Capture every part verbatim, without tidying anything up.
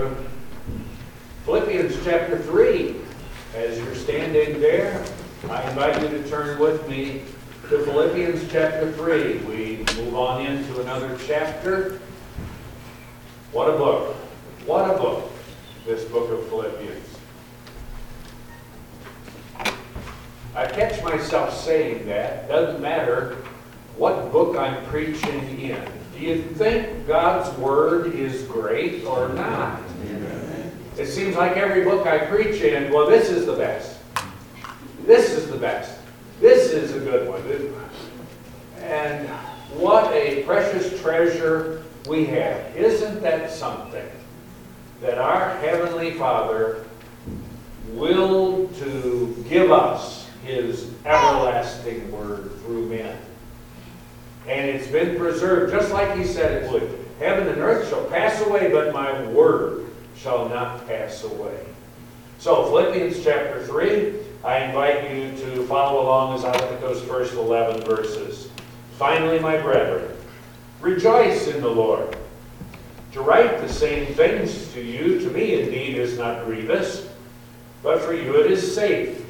through Philippians chapter three. As you're standing there, I invite you to turn with me to Philippians chapter three. We move on into another chapter. What a book. What a book, this book of Philippians. I catch myself saying that. Doesn't matter what book I'm preaching in. Do you think God's Word is great or not? Amen. It seems like every book I preach in, well, this is the best. This is the best. This is a good one. And what a precious treasure we have. Isn't that something? That our Heavenly Father willed to give us His everlasting Word through men. And it's been preserved just like He said it would. Heaven and earth shall pass away, but my Word shall not pass away. So Philippians chapter three, I invite you to follow along as I look at those first eleven verses. Finally, my brethren, rejoice in the Lord. To write the same things to you, to me indeed is not grievous, but for you it is safe.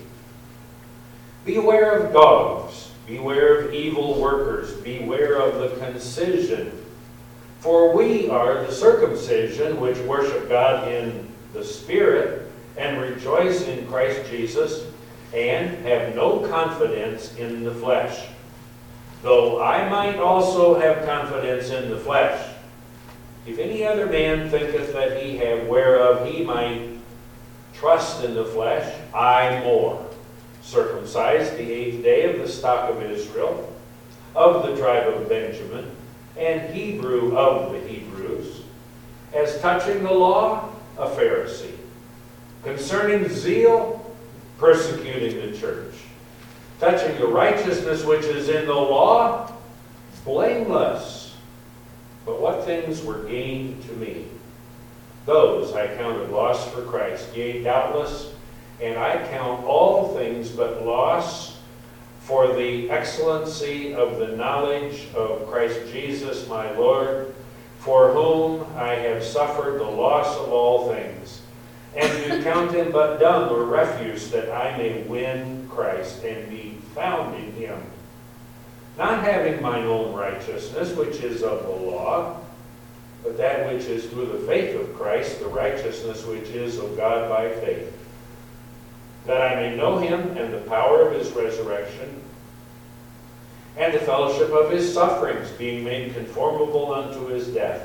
Beware of dogs, beware of evil workers, beware of the concision. For we are the circumcision which worship God in the Spirit and rejoice in Christ Jesus and have no confidence in the flesh. Though I might also have confidence in the flesh. If any other man thinketh that he have whereof he might trust in the flesh, I more. Circumcised the eighth day of the stock of Israel, of the tribe of Benjamin, and Hebrew of the Hebrews, as touching the law, a Pharisee, concerning zeal, persecuting the church, touching the righteousness which is in the law, blameless. But what things were gained to me? Those I counted loss for Christ. Yea, doubtless, and I count all things but loss for the excellency of the knowledge of Christ Jesus my Lord, for whom I have suffered the loss of all things, and do count him but dung or refuse, that I may win Christ and be found in him, not having mine own righteousness, which is of the law, but that which is through the faith of Christ, the righteousness which is of God by faith, that I may know him and the power of his resurrection, and the fellowship of his sufferings, being made conformable unto his death,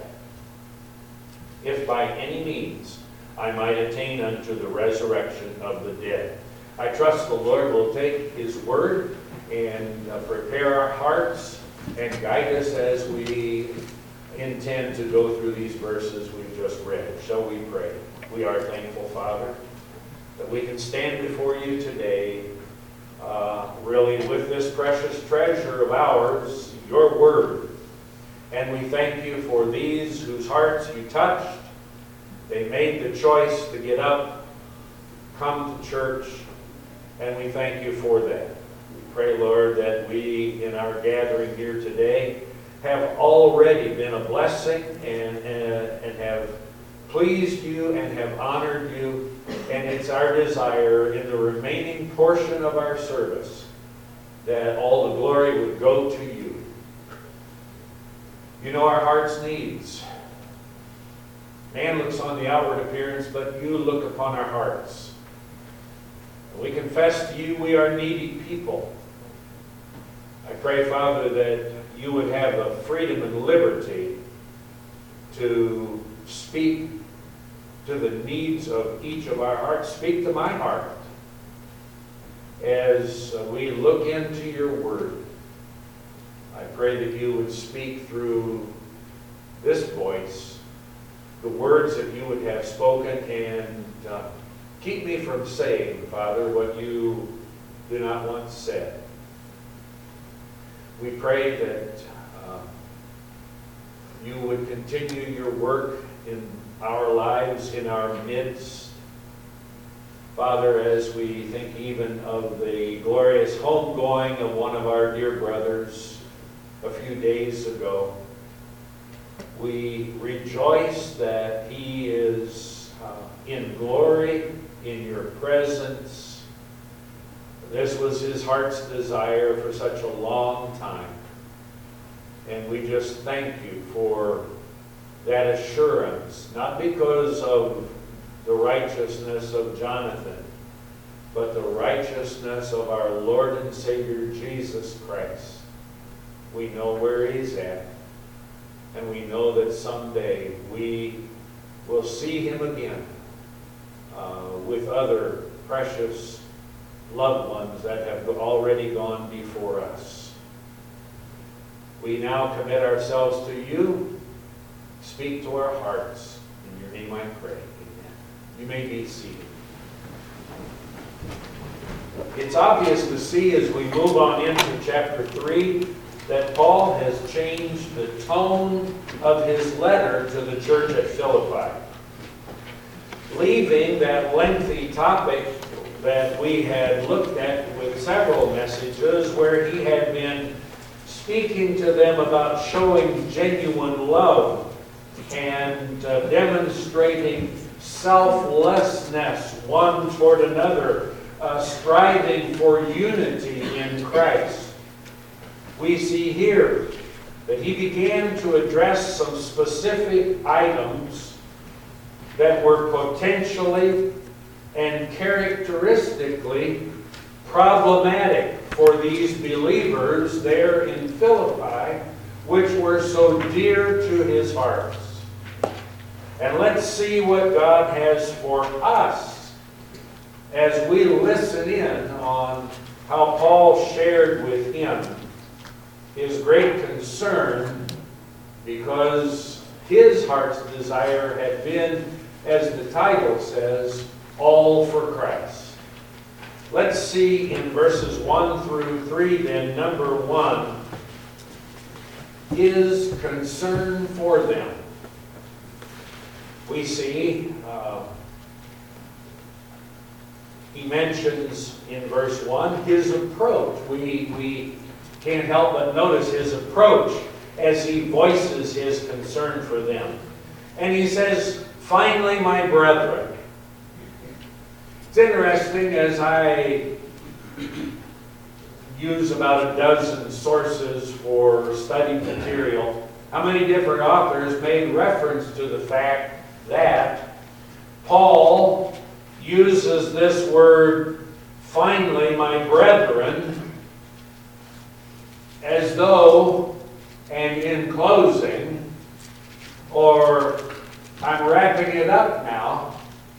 if by any means I might attain unto the resurrection of the dead. I trust the Lord will take his word and uh, prepare our hearts and guide us as we intend to go through these verses we've just read. Shall we pray? We are thankful, Father, that we can stand before you today, uh, really with this precious treasure of ours, your word. And we thank you for these whose hearts you touched. They made the choice to get up, come to church, and we thank you for that. We pray, Lord, that we, in our gathering here today, have already been a blessing and, and, and have pleased you and have honored you. And it's our desire in the remaining portion of our service that all the glory would go to you. You know our heart's needs. Man looks on the outward appearance, but you look upon our hearts. And we confess to you we are needy people. I pray, Father, that you would have the freedom and liberty to speak to the needs of each of our hearts. Speak to my heart as we look into your word. I pray that you would speak through this voice the words that you would have spoken, and uh, keep me from saying, Father, what you do not want said. We pray that uh, you would continue your work in our lives, in our midst. Father, as we think even of the glorious homegoing of one of our dear brothers a few days ago, we rejoice that he is heart's desire for such a long time. And we just thank you for that assurance, not because of the righteousness of Jonathan, but the righteousness of our Lord and Savior Jesus Christ. We know where he's at, and we know that someday we will see him again uh, with other precious loved ones that have already gone before us. We now commit ourselves to you. Speak to our hearts. In your name I pray. Amen. You may be seated. It's obvious to see as we move on into chapter three that Paul has changed the tone of his letter to the church at Philippi. Leaving that lengthy topic that we had looked at with several messages where he had been speaking to them about showing genuine love and uh, demonstrating selflessness one toward another, uh, striving for unity in Christ. We see here that he began to address some specific items that were potentially and characteristically problematic for these believers there in Philippi, which were so dear to his heart. And let's see what God has for us as we listen in on how Paul shared with him his great concern, because his heart's desire had been, as the title says, all for Christ. Let's see in verses one through three then, number one, his concern for them. We see uh, he mentions in verse one his approach. We, we can't help but notice his approach as he voices his concern for them. And he says, "Finally, my brethren." It's interesting, as I use about a dozen sources for study material, how many different authors made reference to the fact that Paul uses this word, "finally, my brethren," as though, and in closing, or I'm wrapping it up now,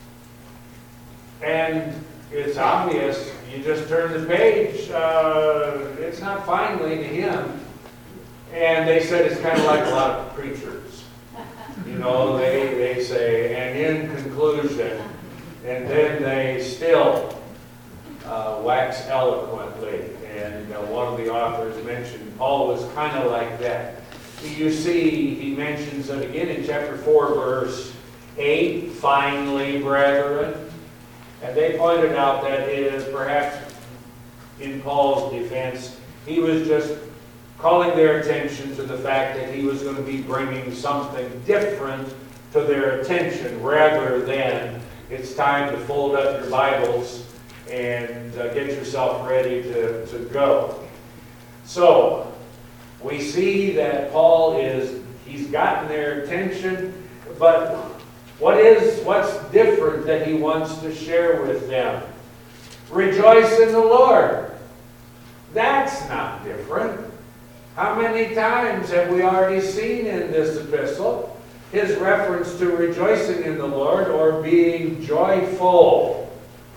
and it's obvious, you just turn the page, uh, it's not finally to him. And they said it's kind of like a lot of preachers. You know, they, they say, "and in conclusion," and then they still uh, wax eloquently. And uh, one of the authors mentioned Paul was kind of like that. You see, he mentions it again in chapter four, verse eight, "Finally, brethren." And they pointed out that it is perhaps, in Paul's defense, he was just calling their attention to the fact that he was going to be bringing something different to their attention, rather than it's time to fold up your Bibles and uh, get yourself ready to, to go. So, we see that Paul is, he's gotten their attention, but what is, what's different that he wants to share with them? Rejoice in the Lord. That's not different. How many times have we already seen in this epistle his reference to rejoicing in the Lord or being joyful?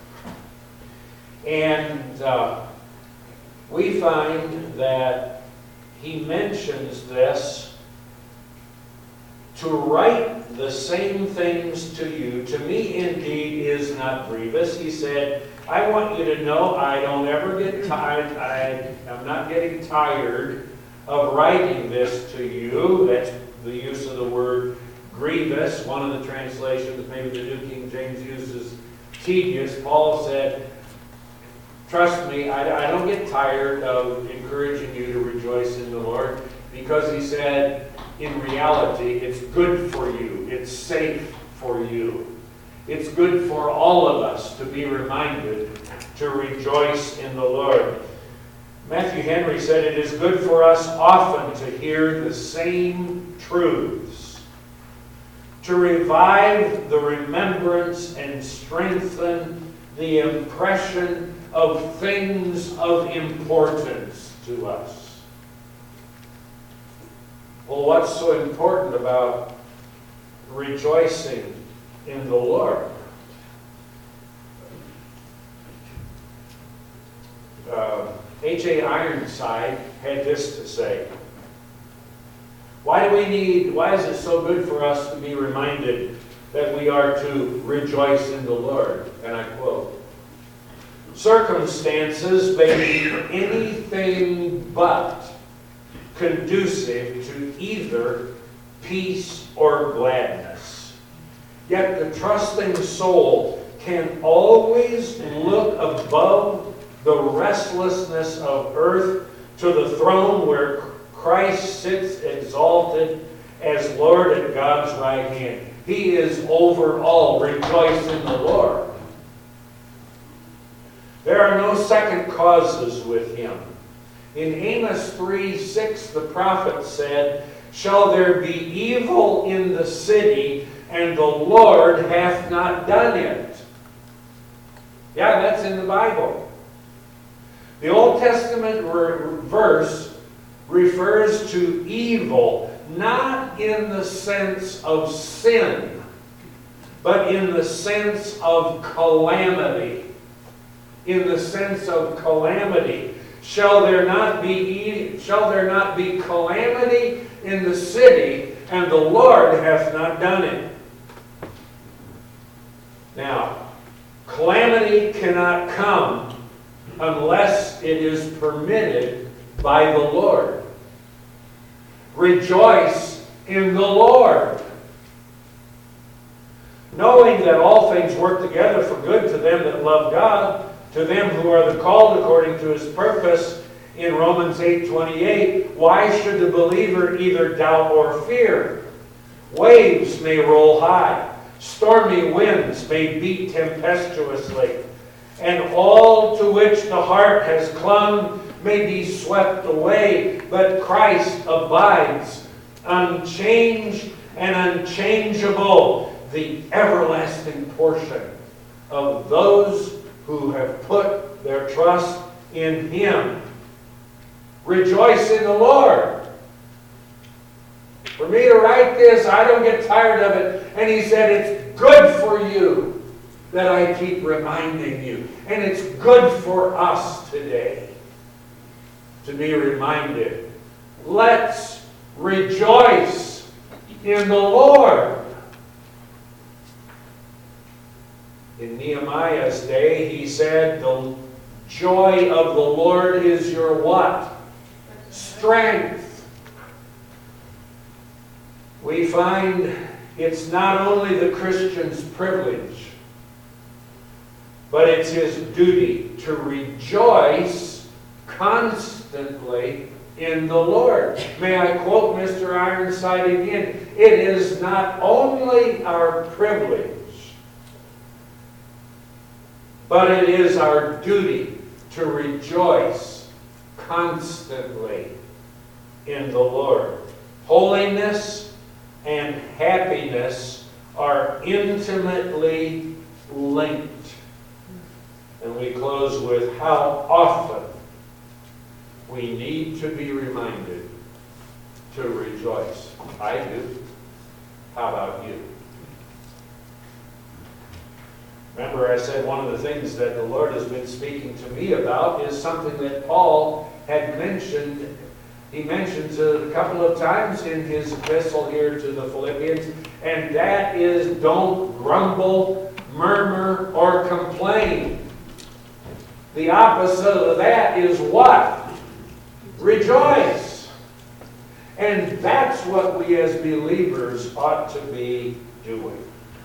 And uh, we find that he mentions this to write the same things to you. To me, indeed, is not grievous. He said, I want you to know I don't ever get tired. I, I'm not getting tired of writing this to you. That's the use of the word grievous. One of the translations, maybe the New King James uses tedious. Paul said, trust me, I, I don't get tired of encouraging you to rejoice in the Lord, because he said, in reality, it's good for you. It's safe for you. It's good for all of us to be reminded to rejoice in the Lord. Matthew Henry said, "It is good for us often to hear the same truths, to revive the remembrance and strengthen the impression of things of importance to us." Well, what's so important about rejoicing in the Lord? Uh, H A Ironside had this to say. Why do we need, why is it so good for us to be reminded that we are to rejoice in the Lord? And I quote, "Circumstances may be anything but conducive to either peace or gladness. Yet the trusting soul can always look above the restlessness of earth to the throne where Christ sits exalted as Lord at God's right hand. He is over all. Rejoice in the Lord." There are no second causes with him. In Amos three six, the prophet said, "Shall there be evil in the city, and the Lord hath not done it?" Yeah, that's in the Bible. The Old Testament verse refers to evil, not in the sense of sin, but in the sense of calamity. In the sense of calamity. Shall there not be, shall there not be calamity in the city, and the Lord hath not done it? Now, calamity cannot come unless it is permitted by the Lord. Rejoice in the Lord, knowing that all things work together for good to them that love God, to them who are the called according to his purpose. In Romans eight twenty-eight, why should the believer either doubt or fear? Waves may roll high, stormy winds may beat tempestuously, and all to which the heart has clung may be swept away, but Christ abides, unchanged and unchangeable, the everlasting portion of those who have put their trust in him. Rejoice in the Lord. For me to write this, I don't get tired of it. And he said, it's good for you that I keep reminding you. And it's good for us today to be reminded. Let's rejoice in the Lord. In Nehemiah's day, he said, the joy of the Lord is your what? Strength. We find it's not only the Christian's privilege, but it's his duty to rejoice constantly in the Lord. May I quote Mister Ironside again? It is not only our privilege, but it is our duty to rejoice constantly in the Lord. Holiness and happiness are intimately linked. And we close with how often we need to be reminded to rejoice. I do. How about you? Remember, I said one of the things that the Lord has been speaking to me about is something that Paul had mentioned. He mentions it a couple of times in his epistle here to the Philippians, and that is don't grumble, murmur, or complain. The opposite of that is what? Rejoice. And that's what we as believers ought to be doing.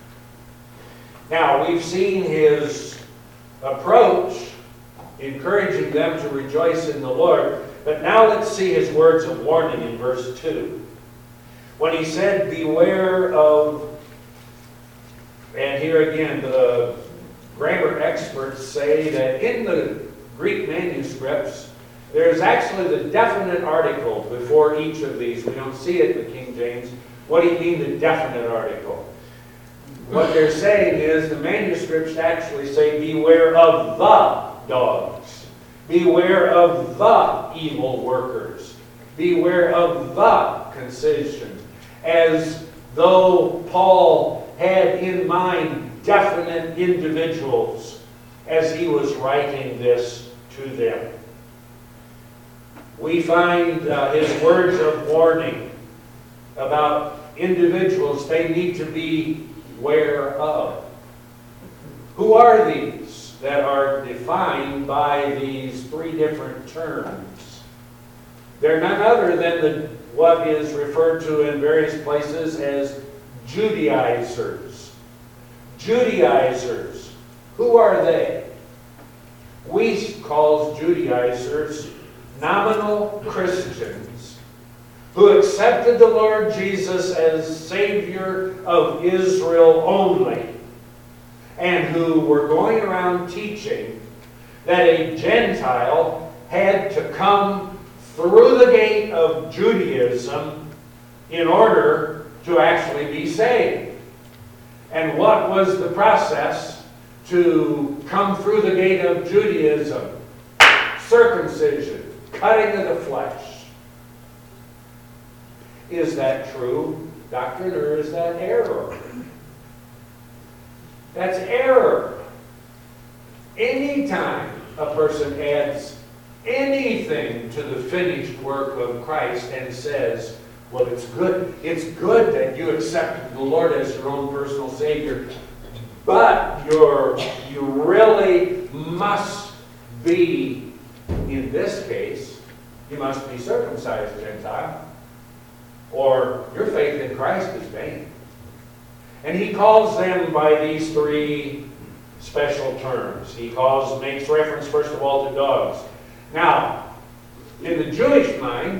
Now, we've seen his approach, encouraging them to rejoice in the Lord. But now let's see his words of warning in verse two. When he said, beware of, and here again, the grammar experts say that in the Greek manuscripts, There's actually the definite article before each of these. We don't see it in the King James. What do you mean the definite article? What they're saying is the manuscripts actually say, beware of the dogs. Beware of the evil workers. Beware of the concision. As though Paul had in mind definite individuals as he was writing this to them. We find uh, his words of warning about individuals they need to be aware of. Who are these that are defined by these three different terms? They're none other than the, what is referred to in various places as Judaizers. Judaizers. Who are they? We call Judaizers nominal Christians who accepted the Lord Jesus as Savior of Israel only, and who were going around teaching that a Gentile had to come through the gate of Judaism in order to actually be saved. And what was the process to come through the gate of Judaism? Circumcision. Cutting of the flesh. Is that true doctrine or is that error? That's error. Anytime a person adds anything to the finished work of Christ and says, well, it's good, it's good that you accepted the Lord as your own personal Savior, but you're, you really must be, in this case, you must be circumcised, Gentile, or your faith in Christ is vain. And he calls them by these three special terms. He calls, makes reference, first of all, to dogs. Now, in the Jewish mind,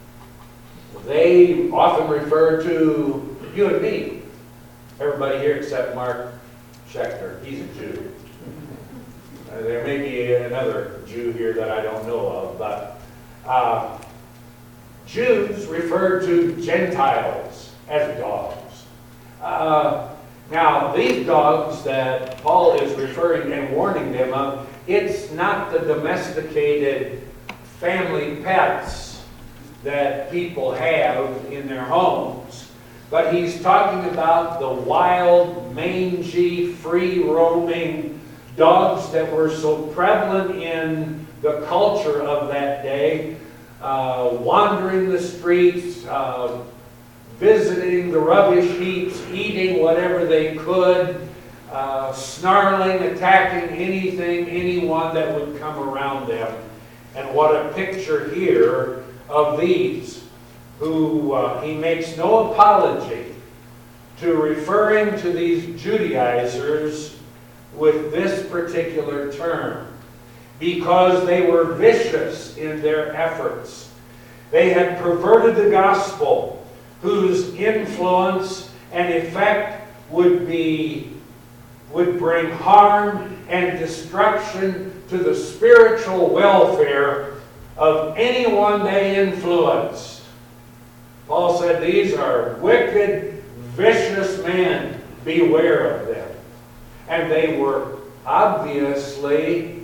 they often refer to you and me. Everybody here except Mark Schechter. He's a Jew. Uh, there may be another Jew here that I don't know of, but uh, Jews refer to Gentiles as dogs. Uh, now, these dogs that Paul is referring and warning them of, it's not the domesticated family pets that people have in their homes, but he's talking about the wild, mangy, free-roaming dogs that were so prevalent in the culture of that day, uh, wandering the streets, uh, visiting the rubbish heaps, eating whatever they could, uh, snarling, attacking anything, anyone that would come around them. And what a picture here of these, who uh, he makes no apology to referring to these Judaizers with this particular term, because they were vicious in their efforts. They had perverted the gospel, whose influence and effect would be would bring harm and destruction to the spiritual welfare of anyone they influenced. Paul said, these are wicked, vicious men. Beware of them. And they were obviously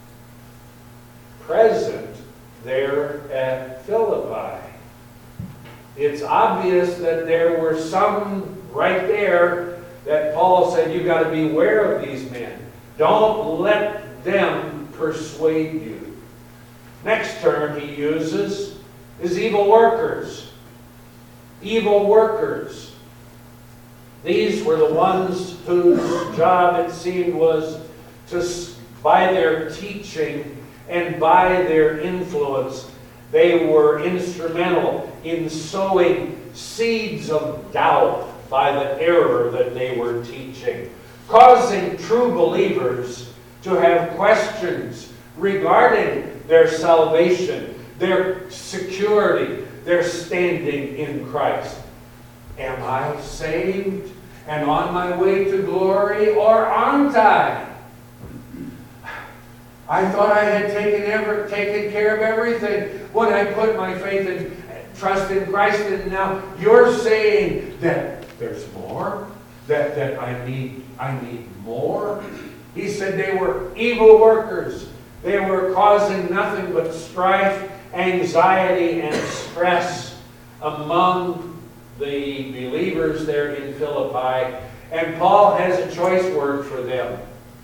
present there at Philippi. It's obvious that there were some right there that Paul said, you've got to beware of these men. Don't let them persuade you. Next term he uses is evil workers. Evil workers. These were the ones whose job, it seemed, was to, by their teaching and by their influence, they were instrumental in sowing seeds of doubt by the error that they were teaching, causing true believers to have questions regarding their salvation, their security, their standing in Christ. Am I saved and on my way to glory, or aren't I? I thought I had taken ever taken care of everything when I put my faith and trust in Christ, and now you're saying that there's more, that that I need I need more. He said they were evil workers. They were causing nothing but strife, anxiety, and stress among the believers there in Philippi. And Paul has a choice word for them.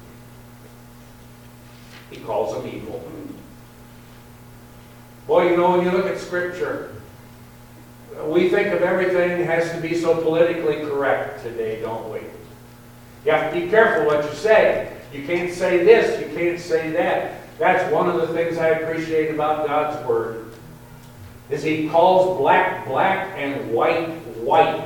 He calls them evil. Boy, you know, when you look at Scripture, we think of everything has to be so politically correct today, don't we? You have to be careful what you say. You can't say this, you can't say that. That's one of the things I appreciate about God's Word, is He calls black, black, and white, white.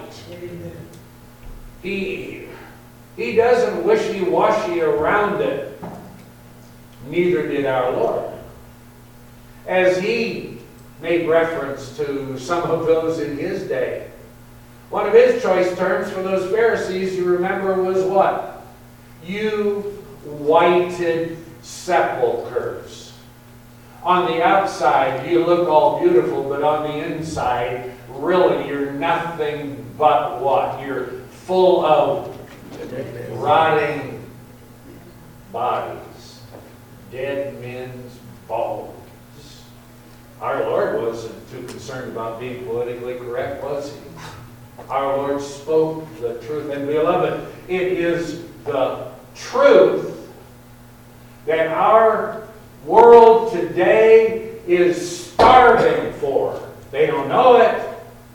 He, he doesn't wishy-washy around it. Neither did our Lord. As He made reference to some of those in His day, one of His choice terms for those Pharisees, you remember, was what? You whited sepulchres. On the outside, you look all beautiful, but on the inside, really, you're nothing but what? You're full of rotting bodies, dead men's bones. Our Lord wasn't too concerned about being politically correct, was He? Our Lord spoke the truth. And beloved, it is the truth that our world today is starving for. They don't know it.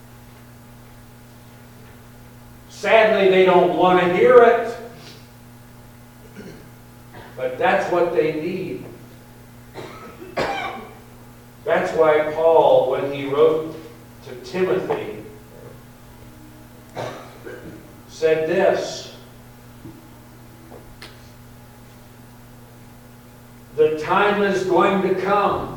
Sadly, they don't want to hear it. But that's what they need. That's why Paul, when he wrote to Timothy, said this: the time is going to come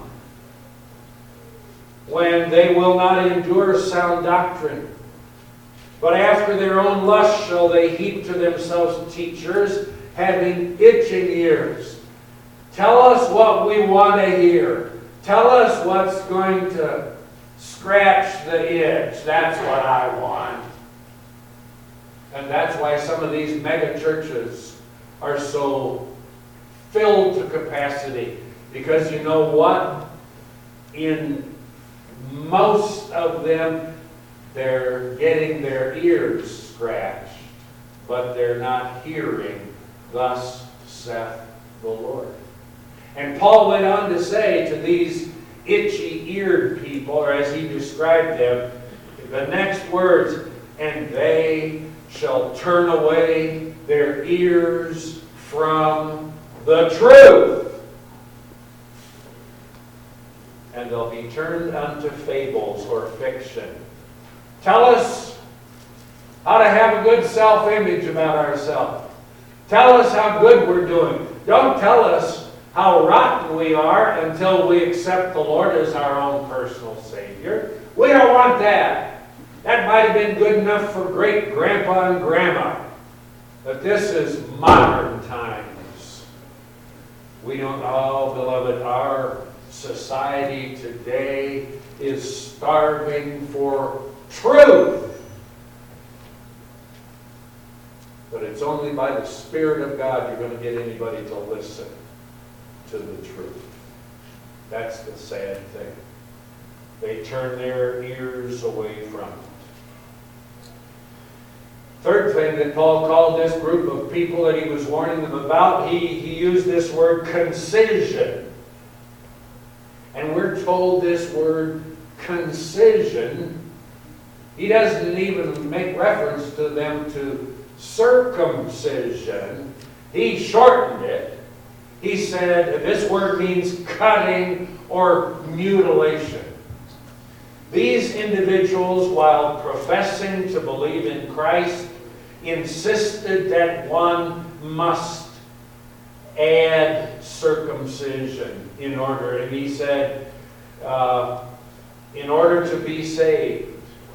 when they will not endure sound doctrine, but after their own lust shall they heap to themselves teachers having itching ears. Tell us what we want to hear. Tell us what's going to scratch the itch. That's what I want. And that's why some of these mega churches are so filled to capacity. Because you know what? In most of them, they're getting their ears scratched, but they're not hearing, thus saith the Lord. And Paul went on to say to these itchy-eared people, or as he described them, the next words, and they shall turn away their ears from the truth, and they'll be turned unto fables or fiction. Tell us how to have a good self-image about ourselves. Tell us how good we're doing. Don't tell us how rotten we are until we accept the Lord as our own personal Savior. We don't want that. That might have been good enough for great-grandpa and grandma. But this is modern times. We don't, oh, beloved, our society today is starving for truth. But it's only by the Spirit of God you're going to get anybody to listen to the truth. That's the sad thing. They turn their ears away from it. Third thing that Paul called this group of people that he was warning them about, he, he used this word concision. And we're told this word concision, he doesn't even make reference to them to circumcision. He shortened it. He said this word means cutting or mutilation. These individuals, while professing to believe in Christ, insisted that one must add circumcision in order. And he said, uh, in order to be saved.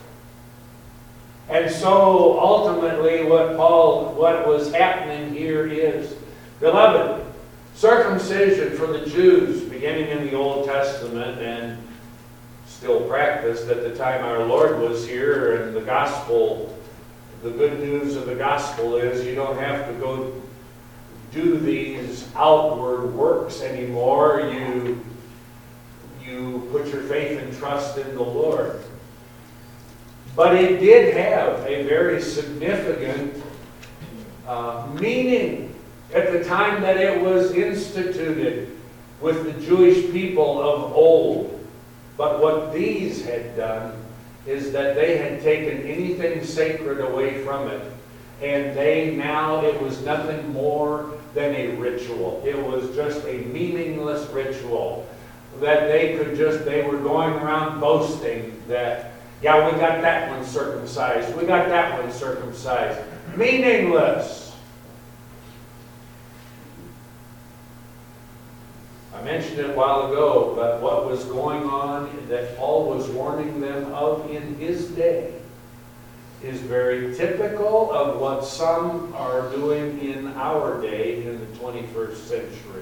And so ultimately what Paul, what was happening here is, beloved, Circumcision for the Jews, beginning in the Old Testament and still practiced at the time our Lord was here, and the gospel, the good news of the gospel is you don't have to go do these outward works anymore. You, you put your faith and trust in the Lord. But it did have a very significant uh, meaning at the time that it was instituted with the Jewish people of old. But what these had done is that they had taken anything sacred away from it. And they now, it was nothing more than a ritual. It was just a meaningless ritual that they could just, they were going around boasting that, yeah, we got that one circumcised. We got that one circumcised. Meaningless. I mentioned it a while ago, but what was going on that Paul was warning them of in his day is very typical of what some are doing in our day in the twenty-first century.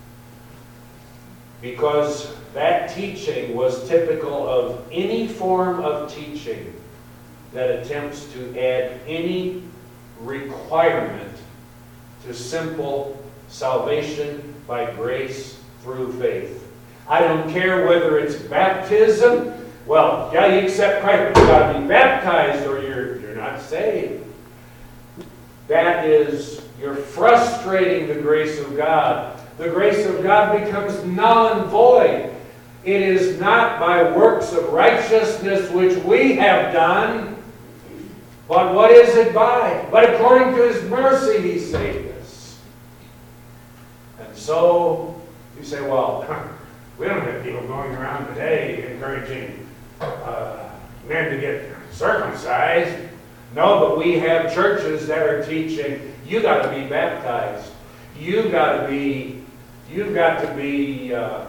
Because that teaching was typical of any form of teaching that attempts to add any requirement to simple salvation by grace through faith. I don't care whether it's baptism. Well, yeah, you accept Christ, but you've got to be baptized or you're, you're not saved. That is, you're frustrating the grace of God. The grace of God becomes null and void. It is not by works of righteousness which we have done, but what is it by? But according to His mercy He saved us. And so, you say, well, we don't have people going around today encouraging uh, men to get circumcised. No, but we have churches that are teaching, you got to be baptized. You got to be, you've got to be, uh,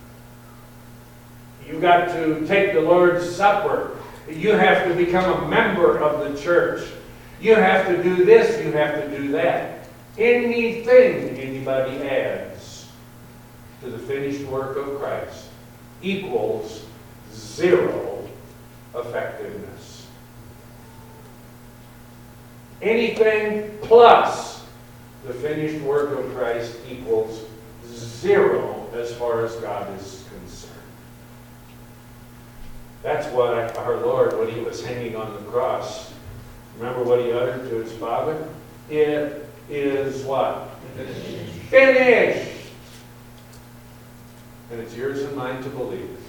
you've got to take the Lord's Supper. You have to become a member of the church. You have to do this, you have to do that. Anything anybody adds to the finished work of Christ equals zero effectiveness. Anything plus the finished work of Christ equals zero as far as God is concerned. That's why our Lord, when He was hanging on the cross, remember what He uttered to His Father? It is what? Finished. Finished! And it's yours and mine to believe it.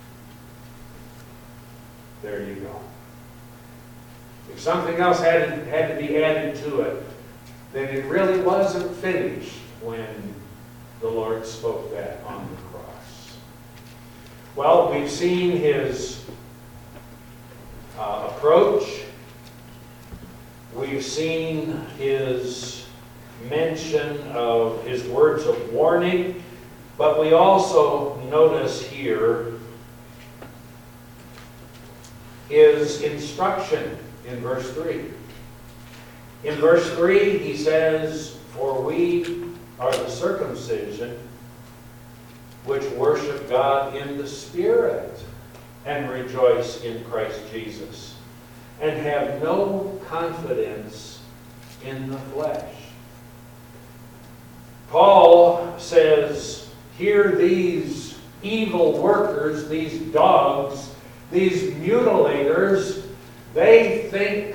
There you go. If something else had, had to be added to it, then it really wasn't finished when the Lord spoke that on the cross. Well, we've seen His uh, approach. We've seen His mention of His words of warning. But we also notice here His instruction in verse three. In verse three, He says, "For we are the circumcision which worship God in the Spirit and rejoice in Christ Jesus, and have no confidence in the flesh." Paul says, here these evil workers, these dogs, these mutilators, they think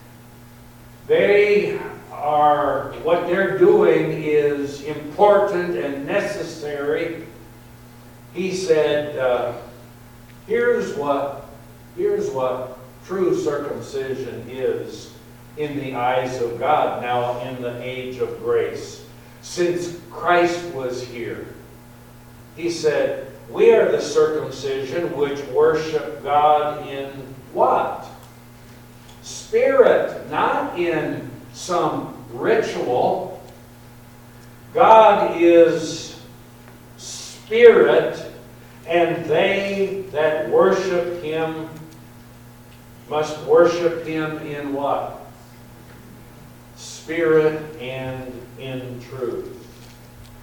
they are, what they're doing is important and necessary. He said, uh, here's what, here's what true circumcision is in the eyes of God now in the age of grace. Since Christ was here, He said, we are the circumcision which worship God in what? Spirit, not in some ritual. God is spirit, and they that worship Him must worship Him in what? Spirit and in truth.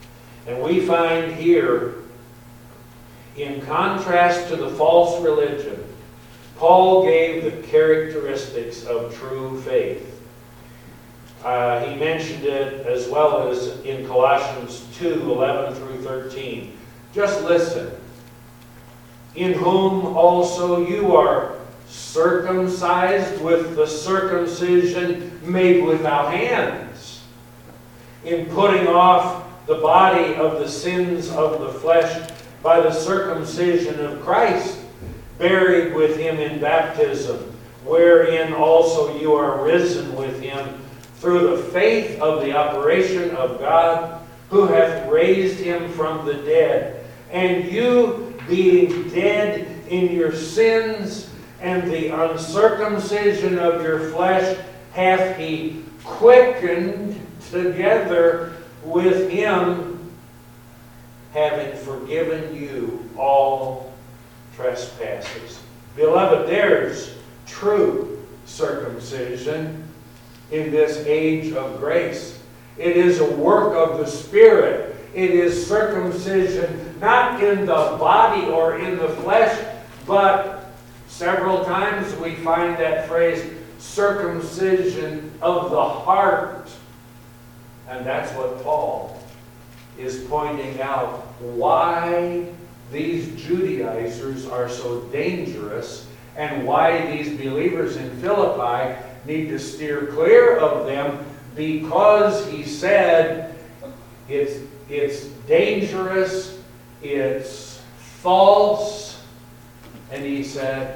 And we find here, in contrast to the false religion, Paul gave the characteristics of true faith. Uh, he mentioned it as well as in Colossians two, eleven through thirteen. Just listen. In whom also you are circumcised with the circumcision made without hands, in putting off the body of the sins of the flesh by the circumcision of Christ, buried with him in baptism, wherein also you are risen with him through the faith of the operation of God, who hath raised him from the dead. And you, being dead in your sins and the uncircumcision of your flesh, hath he quickened together with him, having forgiven you all trespasses. Beloved, there's true circumcision in this age of grace. It is a work of the Spirit. It is circumcision not in the body or in the flesh, but several times we find that phrase, circumcision of the heart. And that's what Paul is pointing out, why these Judaizers are so dangerous and why these believers in Philippi need to steer clear of them, because he said it's, it's dangerous, it's false, and he said,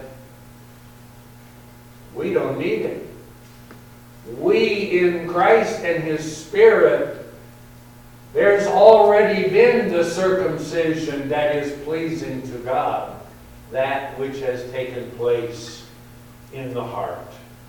we don't need it. We in Christ and His Spirit, there's already been the circumcision that is pleasing to God, that which has taken place in the heart.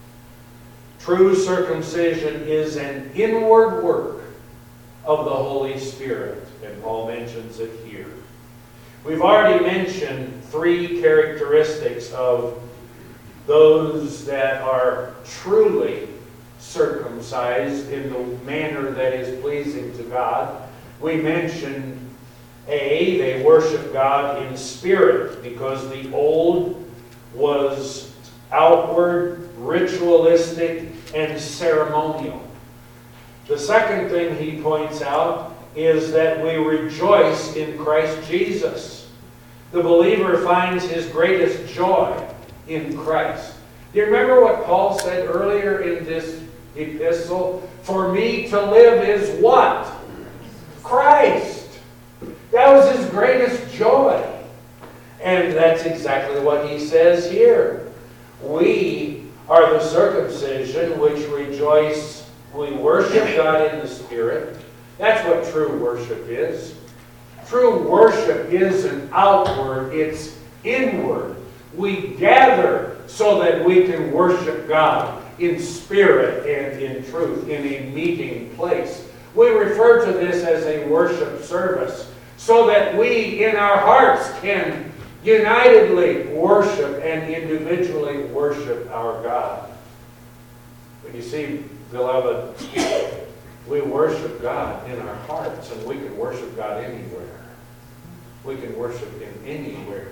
True circumcision is an inward work of the Holy Spirit, and Paul mentions it here. We've already mentioned three characteristics of those that are truly circumcised in the manner that is pleasing to God. We mentioned A, they worship God in spirit, because the old was outward, ritualistic, and ceremonial. The second thing he points out is that we rejoice in Christ Jesus. The believer finds his greatest joy in Christ. Do you remember what Paul said earlier in this epistle? For me to live is what? Christ. That was his greatest joy. And that's exactly what he says here. We are the circumcision which rejoice. We worship God in the Spirit. That's what true worship is. True worship isn't outward, it's inward. We gather so that we can worship God in spirit and in truth, in a meeting place. We refer to this as a worship service, so that we in our hearts can unitedly worship and individually worship our God. But you see, beloved, we worship God in our hearts, and we can worship God anywhere. We can worship Him anywhere.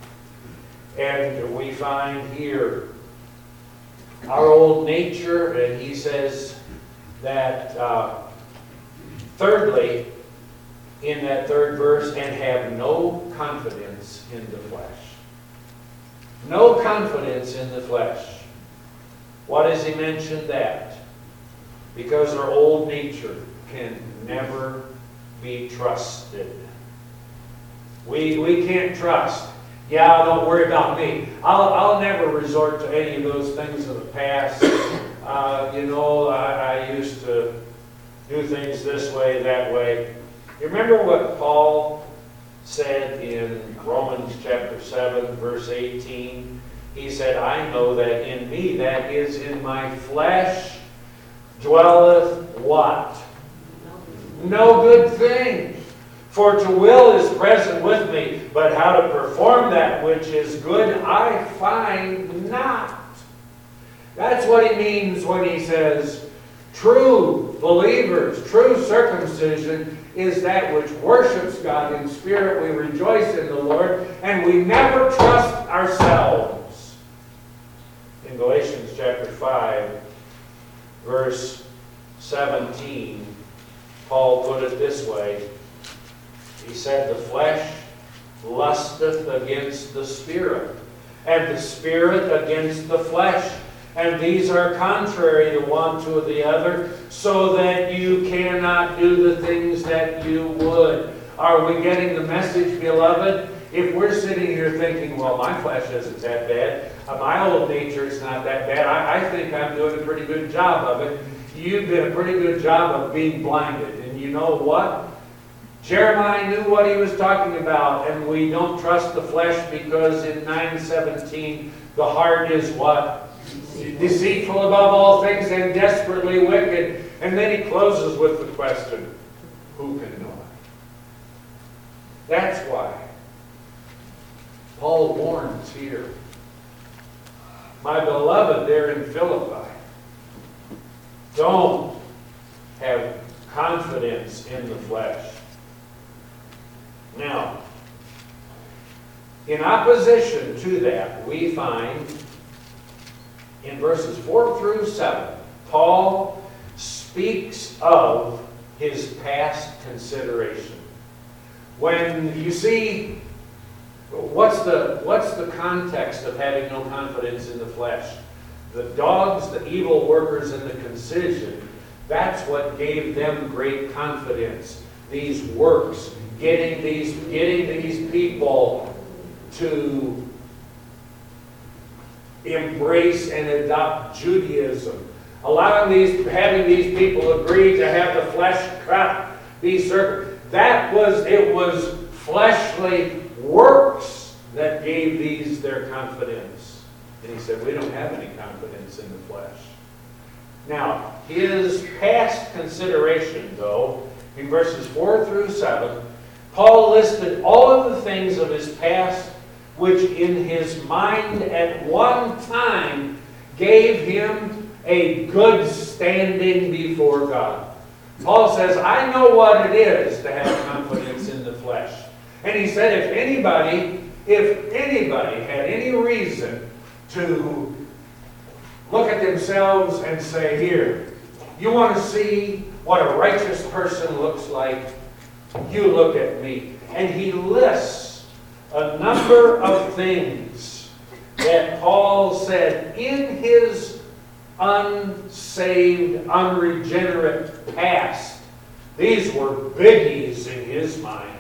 And we find here our old nature, and he says that, uh, thirdly, in that third verse, and have no confidence in the flesh. No confidence in the flesh. Why does he mention that? Because our old nature can never be trusted. We, we can't trust. Yeah, don't worry about me. I'll, I'll never resort to any of those things of the past. Uh, you know, I, I used to do things this way, that way. You remember what Paul said in Romans chapter seven, verse eighteen? He said, I know that in me, that is in my flesh, dwelleth what? No good thing. For to will is present with me, but how to perform that which is good I find not. That's what he means when he says, true believers, true circumcision is that which worships God in spirit. We rejoice in the Lord, and we never trust ourselves. In Galatians chapter five, verse seventeen, Paul put it this way. He said, the flesh lusteth against the spirit, and the spirit against the flesh. And these are contrary the one to the other, so that you cannot do the things that you would. Are we getting the message, beloved? If we're sitting here thinking, well, my flesh isn't that bad, uh, my old nature is not that bad, I, I think I'm doing a pretty good job of it. You've done a pretty good job of being blinded. And you know what? Jeremiah knew what he was talking about, and we don't trust the flesh because in nine seventeen, the heart is what? Deceitful above all things and desperately wicked. And then he closes with the question, who can know it? That's why Paul warns here, my beloved there in Philippi, don't have confidence in the flesh. Now, in opposition to that, we find in verses four through seven, Paul speaks of his past consideration. When you see, what's the, what's the context of having no confidence in the flesh? The dogs, the evil workers, and the concision, that's what gave them great confidence. These works, getting these, getting these people to embrace and adopt Judaism, allowing these, having these people agree to have the flesh cut, be circumcised. That was, it was fleshly works that gave these their confidence. And he said, we don't have any confidence in the flesh. Now, his past consideration, though, in verses four through seven, Paul listed all of the things of his past which in his mind at one time gave him a good standing before God. Paul says, I know what it is to have confidence in the flesh. And he said, if anybody, if anybody had any reason to look at themselves and say, here, you want to see what a righteous person looks like? You look at me. And he lists a number of things that Paul said in his unsaved, unregenerate past. These were biggies in his mind.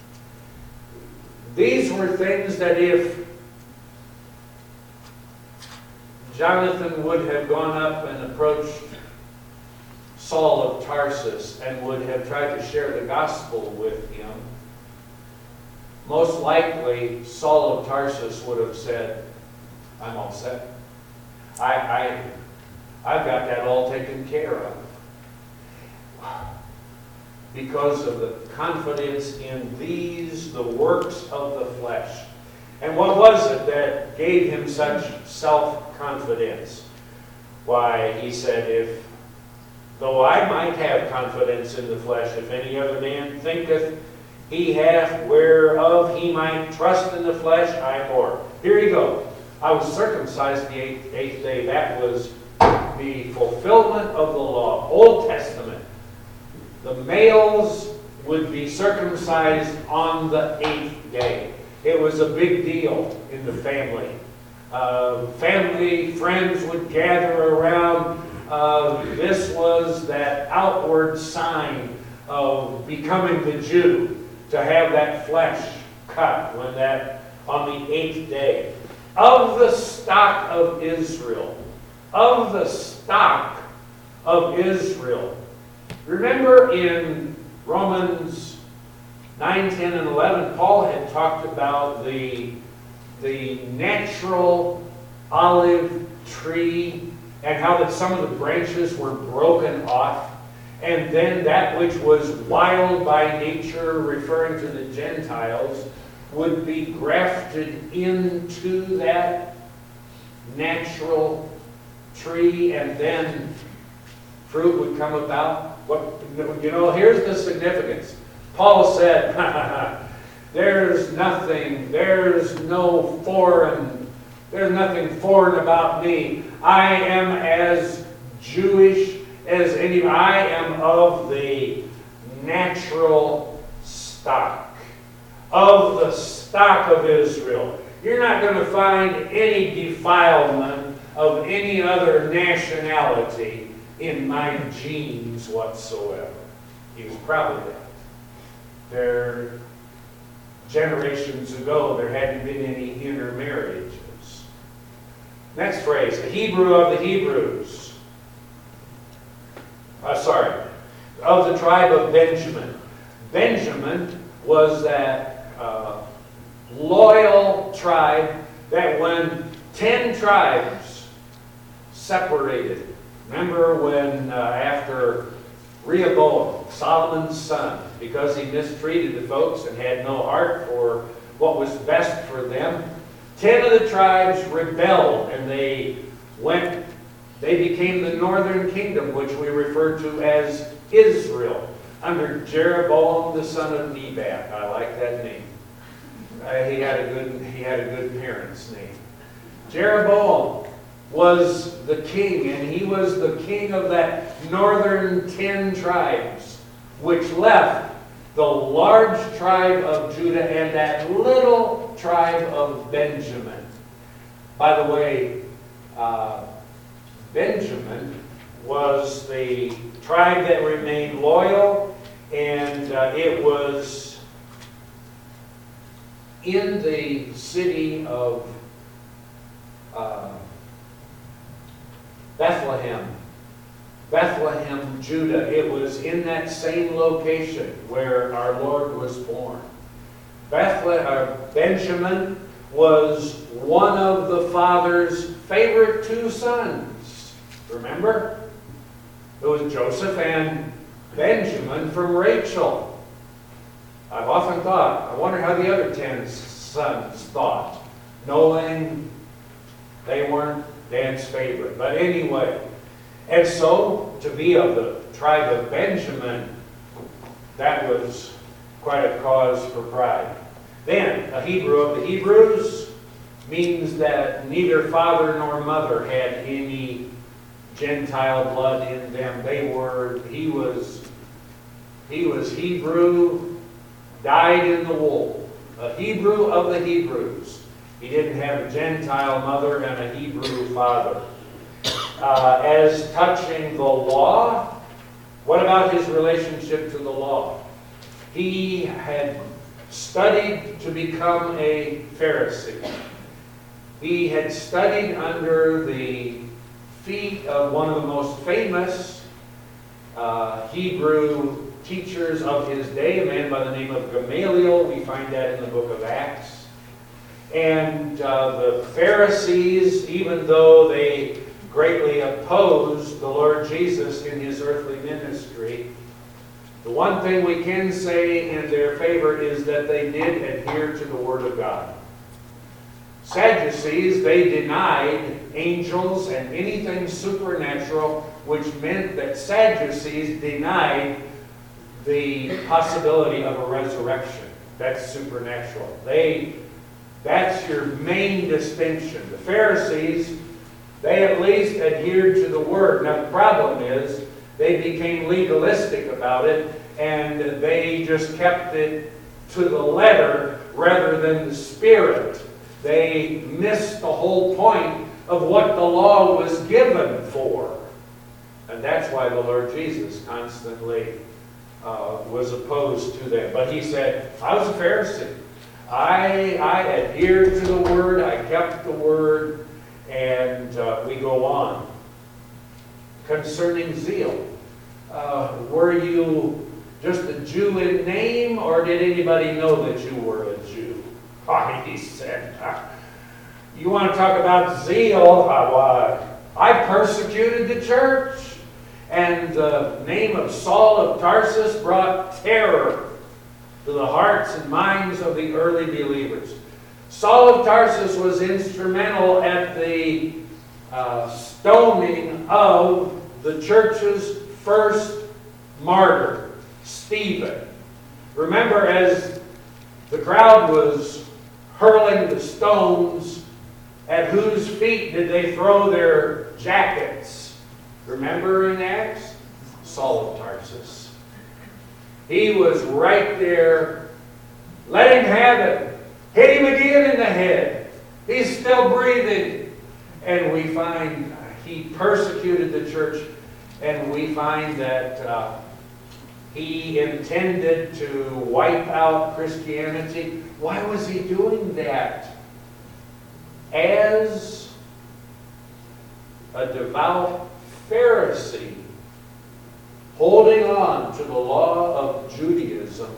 These were things that if Jonathan would have gone up and approached Saul of Tarsus and would have tried to share the gospel with him, most likely Saul of Tarsus would have said, I'm all set. I, I, I've got that all taken care of. Because of the confidence in these, the works of the flesh. And what was it that gave him such self-confidence? Why, he said, if, though I might have confidence in the flesh, if any other man thinketh he hath whereof he might trust in the flesh, I more. Here you go. I was circumcised the eighth, eighth day. That was the fulfillment of the law. Old Testament. The males would be circumcised on the eighth day. It was a big deal in the family. Uh, family, friends would gather around. Uh, this was that outward sign of becoming the Jew, to have that flesh cut when that on the eighth day. Of the stock of Israel. Of the stock of Israel. Remember in Romans nine, ten, and eleven, Paul had talked about the, the natural olive tree and how that some of the branches were broken off. And then that which was wild by nature, referring to the Gentiles, would be grafted into that natural tree, and then fruit would come about. What, you know, here's the significance. Paul said, there's nothing, there's no foreign, there's nothing foreign about me. I am as Jewish as any, I am of the natural stock, of the stock of Israel. You're not going to find any defilement of any other nationality in my genes whatsoever. He was proud of that. There, generations ago, there hadn't been any intermarriages. Next phrase, a Hebrew of the Hebrews. Uh, sorry, of the tribe of Benjamin. Benjamin was that uh, loyal tribe that when ten tribes separated, remember when uh, after Rehoboam, Solomon's son, because he mistreated the folks and had no heart for what was best for them, ten of the tribes rebelled and they went, they became the northern kingdom, which we refer to as Israel, under Jeroboam the son of Nebat. I like that name. Uh, he had a good, he had a good parent's name. Jeroboam was the king, and he was the king of that northern ten tribes, which left the large tribe of Judah and that little tribe of Benjamin. By the way, uh, Benjamin was the tribe that remained loyal, and uh, it was in the city of uh, Bethlehem, Bethlehem, Judah. It was in that same location where our Lord was born. Bethlehem, uh, Benjamin was one of the father's favorite two sons. Remember? It was Joseph and Benjamin from Rachel. I've often thought, I wonder how the other ten sons thought, knowing they weren't Dad's favorite. But anyway, and so to be of the tribe of Benjamin, that was quite a cause for pride. Then, a Hebrew of the Hebrews means that neither father nor mother had any Gentile blood in them. They were, he was, he was Hebrew, dyed in the wool. A Hebrew of the Hebrews. He didn't have a Gentile mother and a Hebrew father. Uh, as touching the law, what about his relationship to the law? He had studied to become a Pharisee. He had studied under the feet of one of the most famous uh, Hebrew teachers of his day, a man by the name of Gamaliel. We find that in the book of Acts. And uh, the Pharisees, even though they greatly opposed the Lord Jesus in his earthly ministry, the one thing we can say in their favor is that they did adhere to the Word of God. Sadducees, they denied angels and anything supernatural, which meant that Sadducees denied the possibility of a resurrection. That's supernatural. They, that's your main distinction. The Pharisees, they at least adhered to the Word. Now the problem is, they became legalistic about it, and they just kept it to the letter rather than the spirit. They missed the whole point of what the law was given for. And that's why the Lord Jesus constantly uh, was opposed to them. But he said, I was a Pharisee. I, I adhered to the Word, I kept the Word, and uh, we go on. Concerning zeal, uh, were you just a Jew in name, or did anybody know that you were a Jew? Oh, he said, you want to talk about zeal? Uh, I persecuted the church, and the name of Saul of Tarsus brought terror to the hearts and minds of the early believers. Saul of Tarsus was instrumental at the uh, stoning of the church's first martyr, Stephen. Remember, as the crowd was hurling the stones, at whose feet did they throw their jackets? Remember in Acts? Saul of Tarsus. He was right there. Let him have it. Hit him again in the head. He's still breathing. And we find he persecuted the church, and we find that uh, he intended to wipe out Christianity. Why was he doing that? As a devout Pharisee, holding on to the law of Judaism,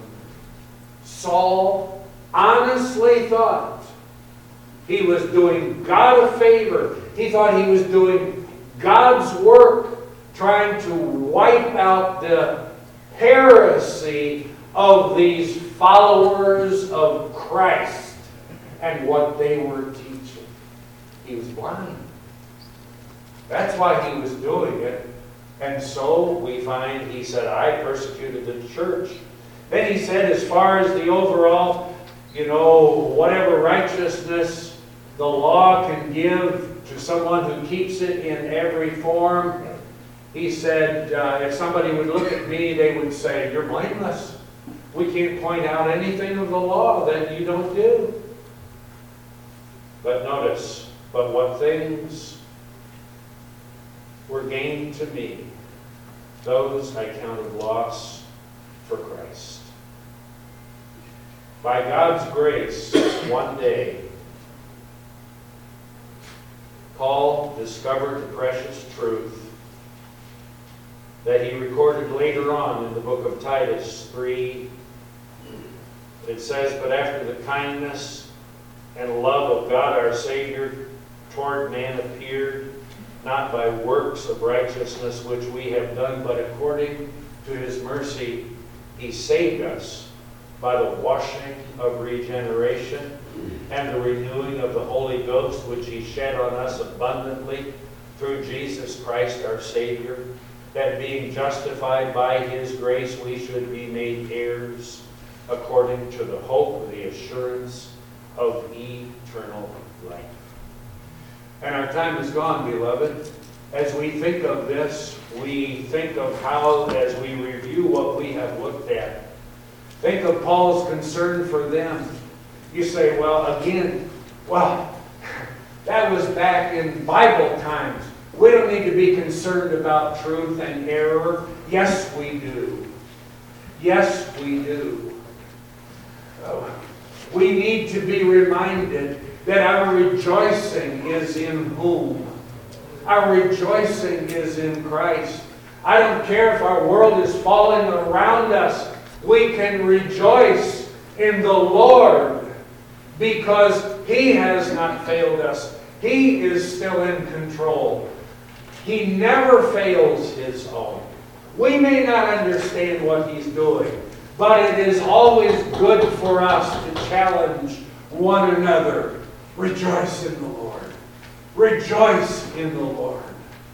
Saul honestly thought he was doing God a favor. He thought he was doing God's work, trying to wipe out the heresy of these followers of Christ and what they were teaching. He was blind. That's why he was doing it. And so we find he said, I persecuted the church. Then he said, as far as the overall, you know, whatever righteousness the law can give to someone who keeps it in every form, he said, uh, if somebody would look at me, they would say, you're blameless. We can't point out anything of the law that you don't do. But notice, but what things were gained to me, those I counted loss for Christ. By God's grace, one day, Paul discovered the precious truth that he recorded later on in the book of Titus three. It says, but after the kindness and love of God our Savior toward man appeared, not by works of righteousness which we have done, but according to his mercy he saved us by the washing of regeneration and the renewing of the Holy Ghost, which he shed on us abundantly through Jesus Christ our Savior, that being justified by his grace we should be made heirs according to the hope of the assurance of eternal life. And our time is gone, beloved. As we think of this, we think of how, as we review what we have looked at, think of Paul's concern for them. You say, well, again, well, that was back in Bible times. We don't need to be concerned about truth and error. Yes, we do. Yes, we do. Uh, we need to be reminded that our rejoicing is in whom? Our rejoicing is in Christ. I don't care if our world is falling around us. We can rejoice in the Lord because he has not failed us. He is still in control. He never fails his own. We may not understand what he's doing, but it is always good for us to challenge one another. Rejoice in the Lord. Rejoice in the Lord.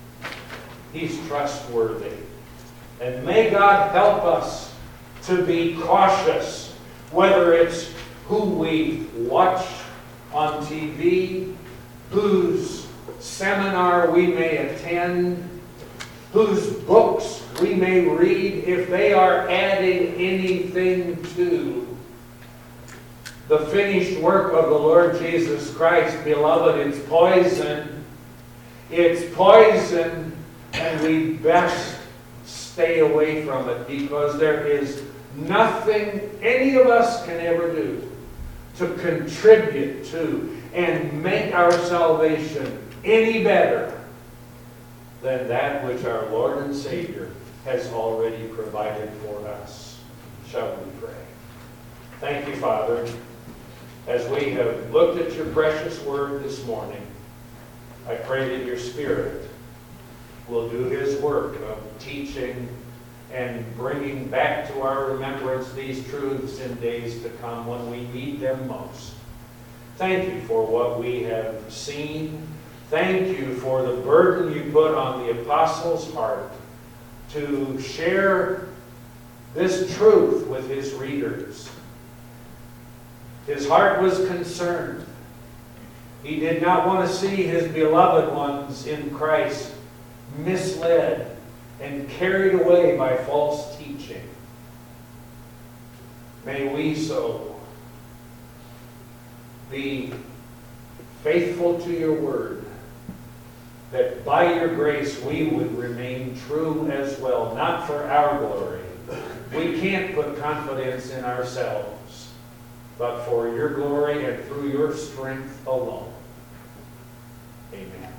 He's trustworthy. And may God help us to be cautious, whether it's who we watch on T V, whose seminar we may attend, whose books we may read, if they are adding anything to the finished work of the Lord Jesus Christ. Beloved, it's poison. It's poison, and we best stay away from it, because there is nothing any of us can ever do to contribute to and make our salvation any better than that which our Lord and Savior has already provided for us. Shall we pray? Thank you, Father. As we have looked at your precious word this morning, I pray that your Spirit will do his work of teaching and bringing back to our remembrance these truths in days to come when we need them most. Thank you for what we have seen. Thank you for the burden you put on the apostles' heart to share this truth with his readers. His heart was concerned. He did not want to see his beloved ones in Christ misled and carried away by false teaching. May we so be faithful to your word, that by your grace we would remain true as well, not for our glory. We can't put confidence in ourselves, but for your glory and through your strength alone. Amen.